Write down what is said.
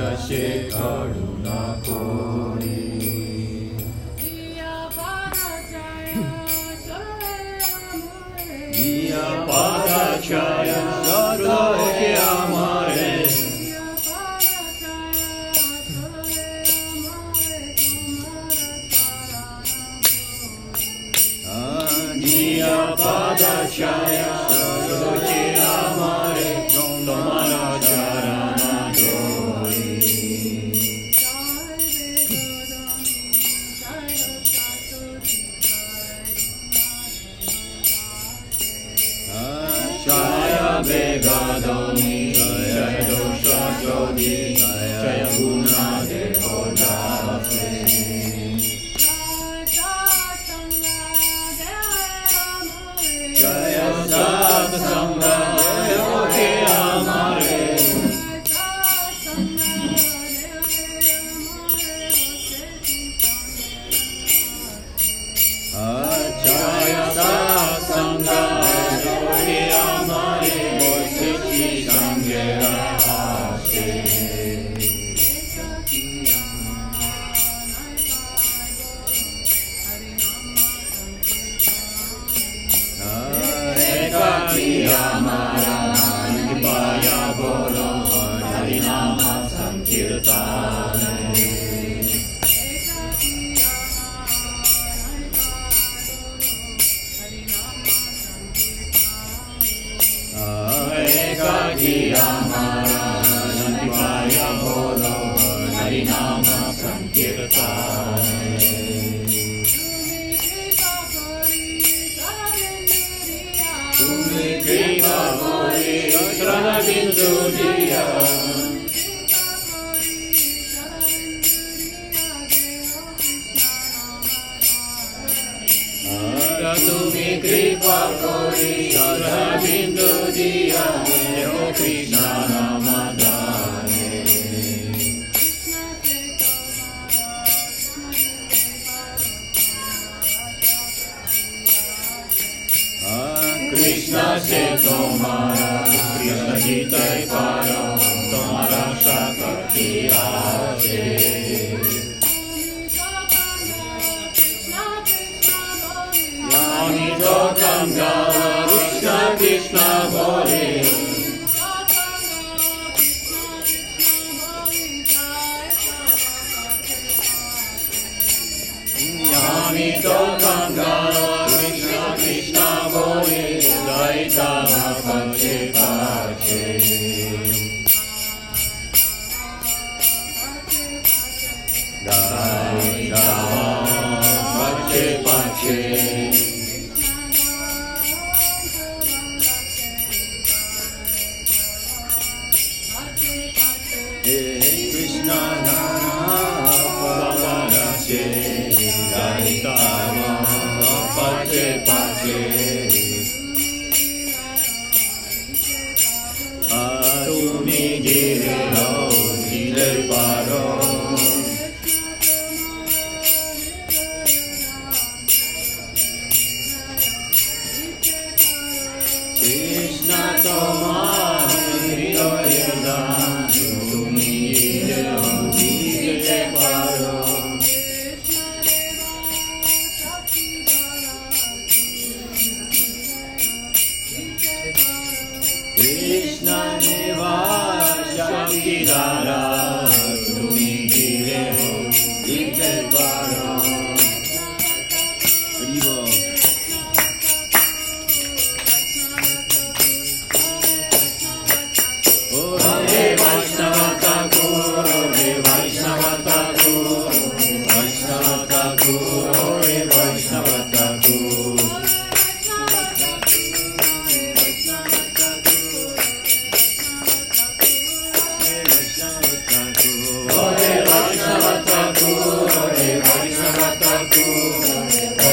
Jase Karuna Kori Iya Padachaya Sarloke Amare Iya Padachaya Sarloke Amare Tomara Charana Dori Jaya Vegadoni Jaya Dosha Jodi Jaya Guna Devodase Jaya Satsanga Devoke Amare Jaya Satsanga Devoke Amare Mosechi Sangera Ase Ekati Amara Nipaya Bolo Harinama Sankirtane Ekati Amara Nipaya Bolo Harinama Sankirtane Tumi Kripa Kori Srana Bindu Diya Tumi Kripa Kori Srana Bindu Diya Deho Krishna Namadane Krishna se tomara Krishna jitai para tomara shakti aase Yani to kanga Krishna Krishna bole Yani to kanga Krishna Krishna bole Daita Pache Pache Daita Pache Pache Krishna Nana Pavarase Daita Pache Pache Tumi Gire Ho Gire Paro Krishna Toma Hridoyeda Tumi Gire Ho Gire Paro Krishna Neva Shakidara Tumi Gire Ho Gire Paro Haribo Hare Vaishnava Thakur Hare Vaishnava Thakur Vaishnava Thakur Hare Vaishnava Thakur Hare Vaishnava Thakur Hare Vaishnava Thakur